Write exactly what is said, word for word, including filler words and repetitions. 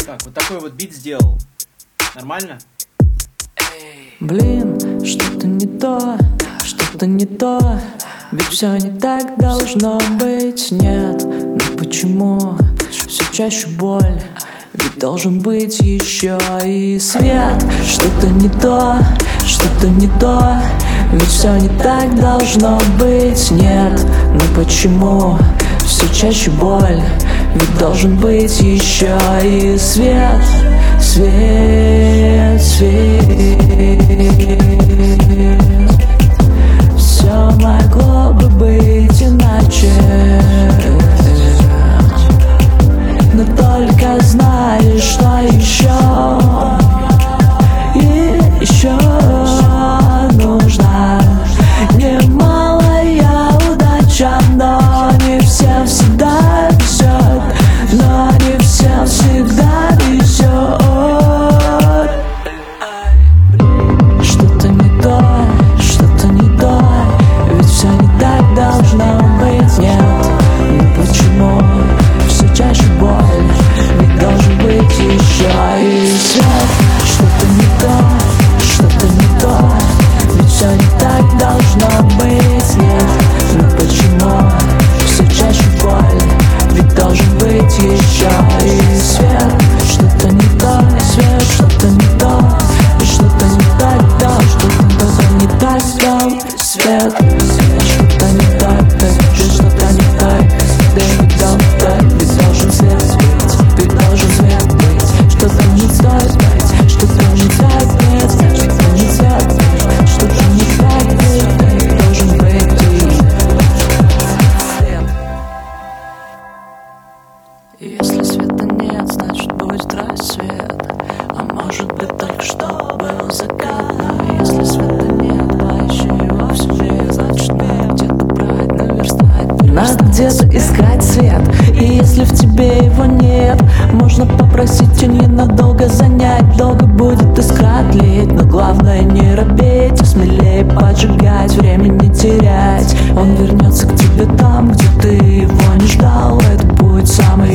Так, вот такой вот бит сделал. Нормально? Блин, что-то не то, что-то не то. Ведь все не так должно быть. Нет, ну почему все чаще боль? Ведь должен быть еще и свет. Что-то не то, что-то не то. Ведь все не так должно быть. Нет, ну почему все чаще боль? Ведь должен быть еще и свет. Свет, свет. Все могло бы быть иначе, но только знаешь, что еще и еще нужна немалая удача, но не всем всегда везет, но не всем всегда везет. Что-то не то, что-то не то, ведь все не так должно быть. Нет, ну почему все чаще боль? Ведь должен быть еще и свет. Что-то не то, что-то не то, ведь все не так должно быть. Нет, ну почему все чаще боль? Ведь должен быть еще и свет. Что-то не то, свет, что-то не то, и что-то не так, да, что-то не так, да, свет. Что-то не так, да, ведь что-то не так, да, ведь должен так, ведь должен свет быть, ведь должен свет быть. Что-то не стоит быть, что-то не так, нет, что-то не так, что-то не так, ведь должен быть и если света нет, значит будет рассвет. А может быть только что был закат. Но если света нет, поищи его в себе. Значит надо где-то брать, наверстать. Надо где-то искать свет. И если в тебе его нет, можно попросить и ненадолго занять. Долго будет искра тлеть, но главное не робеть, а смелее поджигать, время не терять. Он вернется к тебе там, где ты его не ждал. Это будет самый